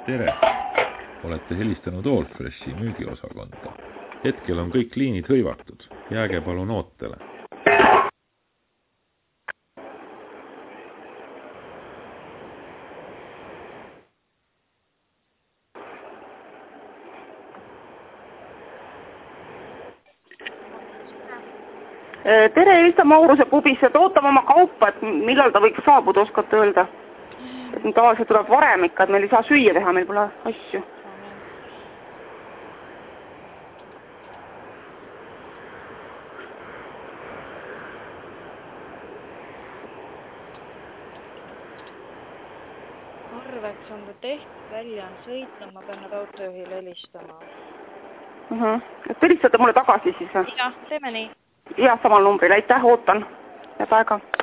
Tere! Olete helistanud Allfreshi müügiosakonda. Hetkel on kõik liinid hõivatud. Jääge palun ootele. Tere, Elisa Mauruse pubis, et ootame oma kaupa, et millal ta võiks saabuda, oskate öelda? Et tavaliselt tuleb varem ikka, et meil ei saa süüa teha, meil pole asju. Arveks on ta tehtud, välja on sõitnud, ma pean nüüd autojuhile helistama. Et helistate mulle tagasi siis? Jah, teeme nii. Jah, samal numbril, aitäh, ootan. Ja aega.